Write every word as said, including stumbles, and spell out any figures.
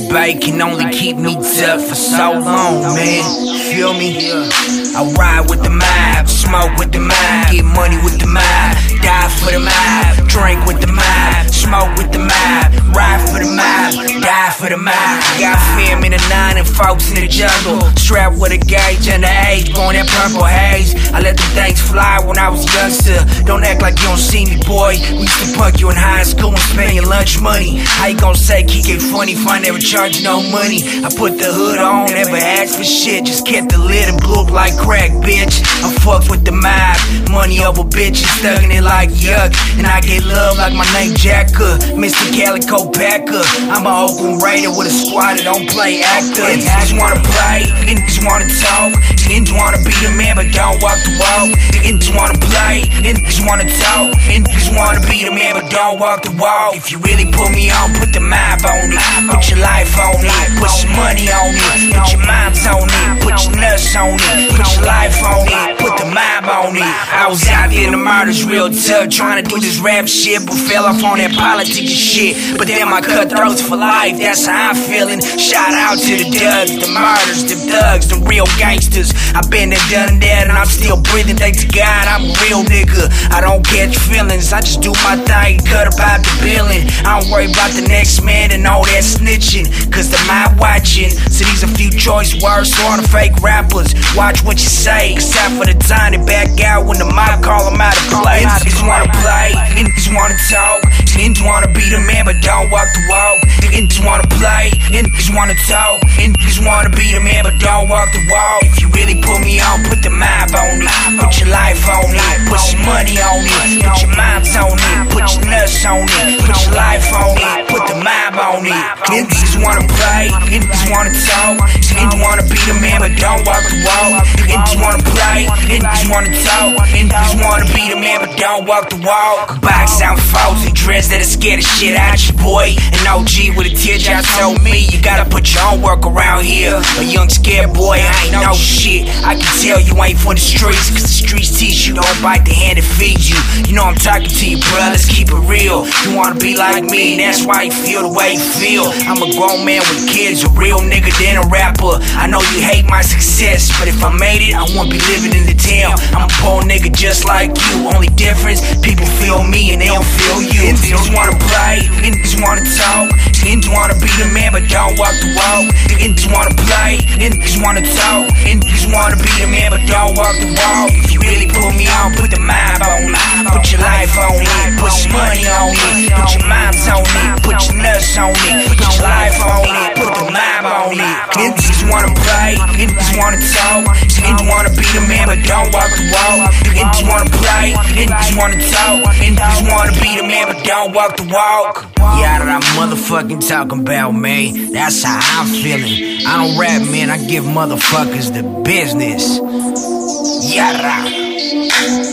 bait can only keep me tough for so long, man. Feel me? I ride with the mob, smoke with the mob, get money with the mob, die for the mob, drink with the mob, smoke with the mob, ride for the mob, die for the mob. Got fam in the nine and folks in the jungle, strapped with a gauge and the age, going that purple haze. I let them things fly when I was a youngster. Don't act like you don't see me, boy. We used to punk you in high school and spend your lunch money. How you gon' say kick it funny if I never charge no money? I put the hood on, never asked for shit, just kept the lid and blew up like crack, bitch. I fucked with the mob, money over bitches, thuggin' it like yuck. And I get love like my name Jacker, Mister Calico Packer. I'm a Oakland Raider with a squad that don't play actor. Niggas wanna play, niggas wanna talk, niggas wanna be the man but don't walk the walk. Niggas wanna play, niggas wanna talk, niggas wanna be the man but don't walk the walk. If you really put me on, put the mob on it, put your life on it, put some money on it, put your moms on it, put your nuts on it, put your life on it, put the mob on it. I was out there in the murders real tough, trying to do this rap shit, but fell off on that politics shit. But then my cutthroats for life, that's how I'm feeling. Shout out to the Dugs, the murders, the thugs, the real gangsters. I've been there, done that, and I'm still breathing. Thanks to God, I'm a real nigga. I don't catch feelings, I just do my thing, cut about the billing. I don't worry about the next man and all that snitching, cause the mob watching. So these a few choice words for all the fake rappers. Watch what you say, except for the time they back out when the mob call them out of play. Niggas wanna play, niggas wanna talk, niggas wanna be the man but don't walk the walk. Niggas wanna play, niggas wanna talk, niggas wanna be the man but don't walk the walk. If you really put me on, put the mob on it, put your life on it, put some money on it, put your moms on it, put your nuts on it, put your life on it, put the mob on it. Niggas wanna play, niggas wanna talk, niggas wanna be the man but don't walk the walk. Niggas wanna play, niggas wanna talk, niggas wanna be the man but don't walk the walk. Box out foes and dreads that'll scare the shit out you, boy. An O G with a teardrop told me you gotta put your own work around here. A young scared boy, I ain't no shit. I can tell you ain't for the streets, cause the streets teach you don't bite the hand that feeds you. You know I'm talking to you, bruh, let's keep it real. You wanna be like me, that's why you feel the way you feel. I'm a grown man with kids, a real nigga than a rapper. I know you hate my success, but if I made it, I wouldn't be living in the town. I'm a poor nigga just like you, only difference, people feel me and they don't feel you. Niggas wanna play, niggas wanna talk, niggas wanna be the man but don't walk the walk. Niggas wanna play, niggas wanna talk, niggas wanna be the man but don't walk the walk. If you really put me on, put the mob on it, put your life on it, put some money on it, put your moms on it, put your nuts on it, put your life on it, put the mob on it. Niggas wanna play, niggas wanna talk, niggas wanna be the man but don't walk the walk. Niggas wanna play, niggas wanna talk, niggas wanna be the man but don't walk the walk. Yeah, that I'm motherfucking talking about, man. That's how I'm feeling. I don't rap, man, I give motherfuckers the business. Yada.